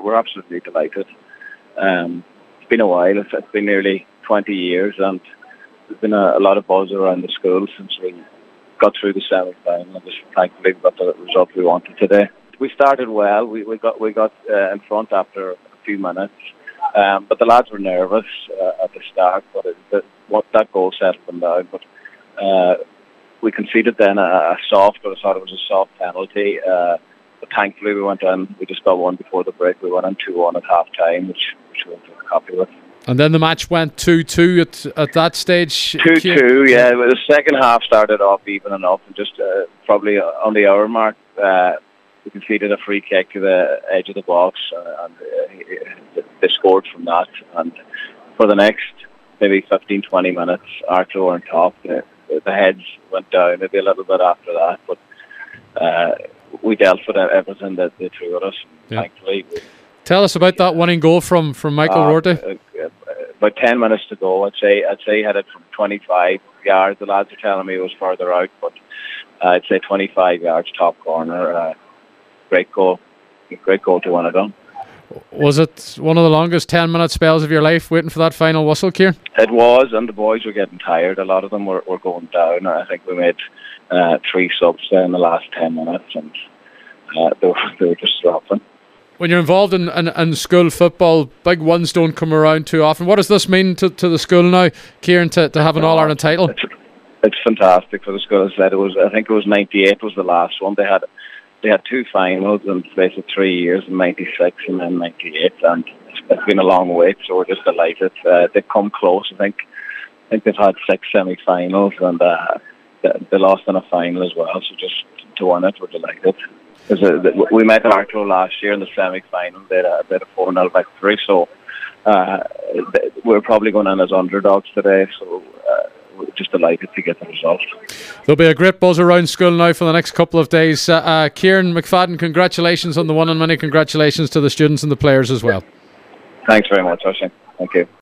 we're absolutely delighted. It's been a while. It's been nearly 20 years, and there's been a lot of buzz around the school since we got through the semi-final, and just thankfully we got the result we wanted today. We started well. We got in front after a few minutes, but the lads were nervous at the start. But that goal settled them down. But we conceded then a soft, but I thought it was a soft penalty. But thankfully we went in. We just got one before the break. We went in 2-1 at half time, which we were happy with. And then the match went 2-2 at that stage. 2-2, yeah. The second half started off even enough, and just probably on the hour mark, we conceded a free kick to the edge of the box, and they scored from that. And for the next maybe 15-20 minutes, Arthur were on top. The heads went down maybe a little bit after that, but we dealt with everything that they threw at us. Yeah. Thankfully. Tell us about that winning goal from Michael Rorty. About 10 minutes to go, I'd say he had it from 25 yards. The lads are telling me it was further out, but I'd say 25 yards, top corner. Great goal to win it on. Was it one of the longest 10-minute spells of your life waiting for that final whistle, Kieran? It was, and the boys were getting tired. A lot of them were going down. I think we made 3 subs there in the last 10 minutes, and they were just dropping. When you're involved in school football, big ones don't come around too often. What does this mean to the school now, Kieran, to have an All-Ireland title? It's fantastic for the school. As I said, I think it was 98 was the last one. They had 2 finals in the space of 3 years, in 96 and then 98, and it's been a long wait, so we're just delighted. They've come close. I think they've had 6 semi-finals, and they lost in a final as well, so just to win it, we're delighted. We met Arthur last year in the semi-final. They had a 4-0 victory, so we're probably going in as underdogs today, so we're just delighted to get the result. There'll be a great buzz around school now for the next couple of days. Kieran McFadden, congratulations on the one, and many congratulations to the students and the players as well. Thanks very much, Oisin. Thank you.